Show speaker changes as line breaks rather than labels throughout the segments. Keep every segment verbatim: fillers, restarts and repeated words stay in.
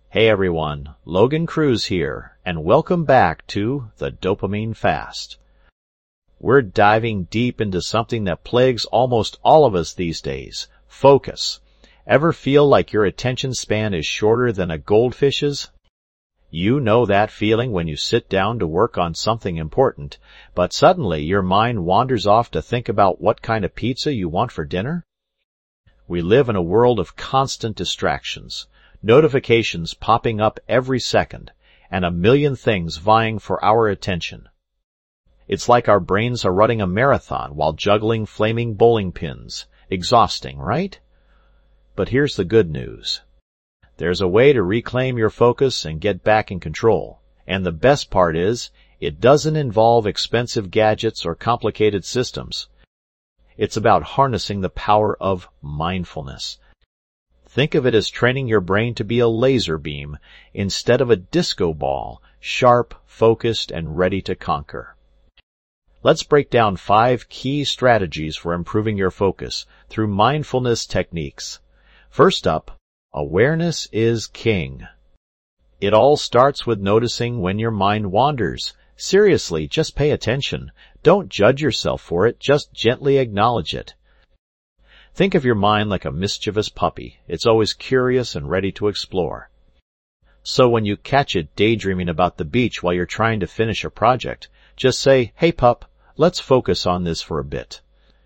Hey everyone, Logan Cruz here, and welcome back to the Dopamine Fast. We're diving deep into something that plagues almost all of us these days, focus. Ever feel like your attention span is shorter than a goldfish's? You know that feeling when you sit down to work on something important, but suddenly your mind wanders off to think about what kind of pizza you want for dinner? We live in a world of constant distractions. Notifications popping up every second, and a million things vying for our attention. It's like our brains are running a marathon while juggling flaming bowling pins. Exhausting, right? But here's the good news. There's a way to reclaim your focus and get back in control. And the best part is, it doesn't involve expensive gadgets or complicated systems. It's about harnessing the power of mindfulness. Think of it as training your brain to be a laser beam instead of a disco ball, sharp, focused, and ready to conquer. Let's break down five key strategies for improving your focus through mindfulness techniques. First up, awareness is king. It all starts with noticing when your mind wanders. Seriously, just pay attention. Don't judge yourself for it, just gently acknowledge it. Think of your mind like a mischievous puppy. It's always curious and ready to explore. So when you catch it daydreaming about the beach while you're trying to finish a project, just say, "Hey pup, let's focus on this for a bit."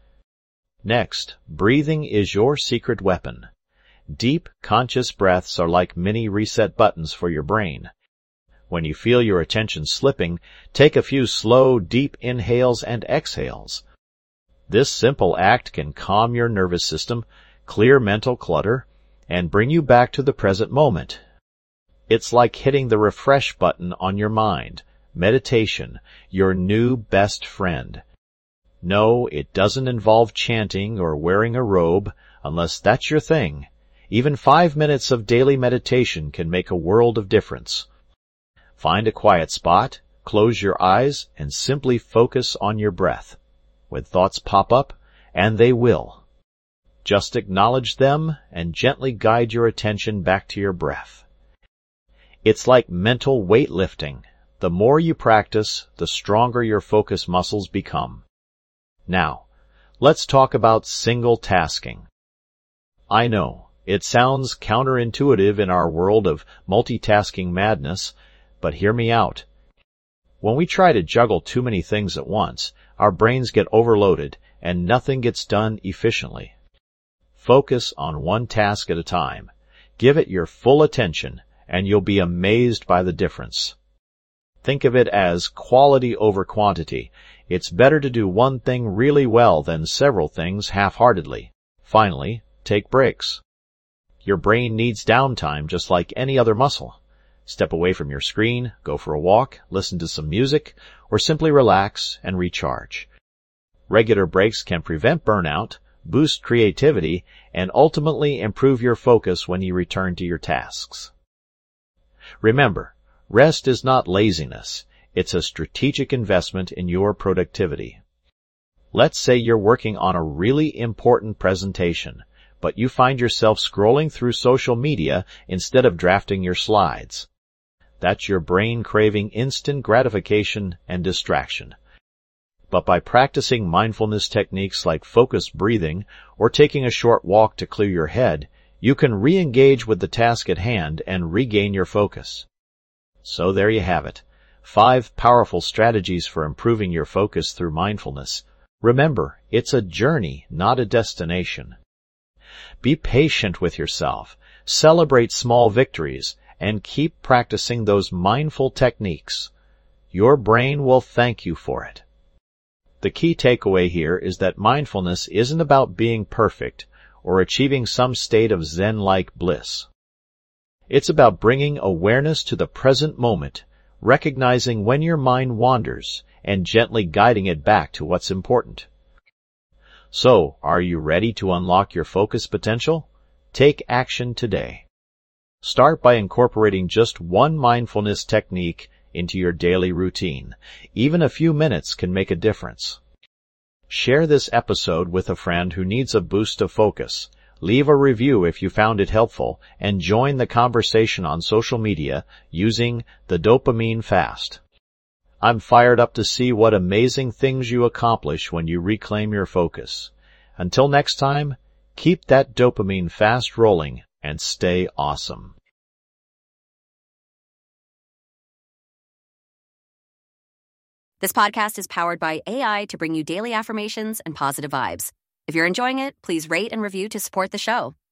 Next, breathing is your secret weapon. Deep, conscious breaths are like mini reset buttons for your brain. When you feel your attention slipping, take a few slow, deep inhales and exhales. This simple act can calm your nervous system, clear mental clutter, and bring you back to the present moment. It's like hitting the refresh button on your mind. Meditation, your new best friend. No, it doesn't involve chanting or wearing a robe, unless that's your thing. Even five minutes of daily meditation can make a world of difference. Find a quiet spot, close your eyes, and simply focus on your breath. When thoughts pop up, and they will, just acknowledge them and gently guide your attention back to your breath. It's like mental weightlifting. The more you practice, the stronger your focus muscles become. Now, let's talk about single tasking. I know, it sounds counterintuitive in our world of multitasking madness, but hear me out. When we try to juggle too many things at once, our brains get overloaded and nothing gets done efficiently. Focus on one task at a time. Give it your full attention, and you'll be amazed by the difference. Think of it as quality over quantity. It's better to do one thing really well than several things half-heartedly. Finally, take breaks. Your brain needs downtime just like any other muscle. Step away from your screen, go for a walk, listen to some music, or simply relax and recharge. Regular breaks can prevent burnout, boost creativity, and ultimately improve your focus when you return to your tasks. Remember, rest is not laziness. It's a strategic investment in your productivity. Let's say you're working on a really important presentation, but you find yourself scrolling through social media instead of drafting your slides. That's your brain craving instant gratification and distraction. But by practicing mindfulness techniques like focused breathing or taking a short walk to clear your head, you can re-engage with the task at hand and regain your focus. So there you have it. Five powerful strategies for improving your focus through mindfulness. Remember, it's a journey, not a destination. Be patient with yourself. Celebrate small victories. And keep practicing those mindful techniques. Your brain will thank you for it. The key takeaway here is that mindfulness isn't about being perfect or achieving some state of Zen-like bliss. It's about bringing awareness to the present moment, recognizing when your mind wanders, and gently guiding it back to what's important. So, are you ready to unlock your focus potential? Take action today. Start by incorporating just one mindfulness technique into your daily routine. Even a few minutes can make a difference. Share this episode with a friend who needs a boost of focus. leave a review if you found it helpful, and join the conversation on social media using the Dopamine Fast. I'm fired up to see what amazing things you accomplish when you reclaim your focus. Until next time, keep that dopamine fast rolling and stay awesome.
This podcast is powered by A I to bring you daily affirmations and positive vibes. If you're enjoying it, please rate and review to support the show.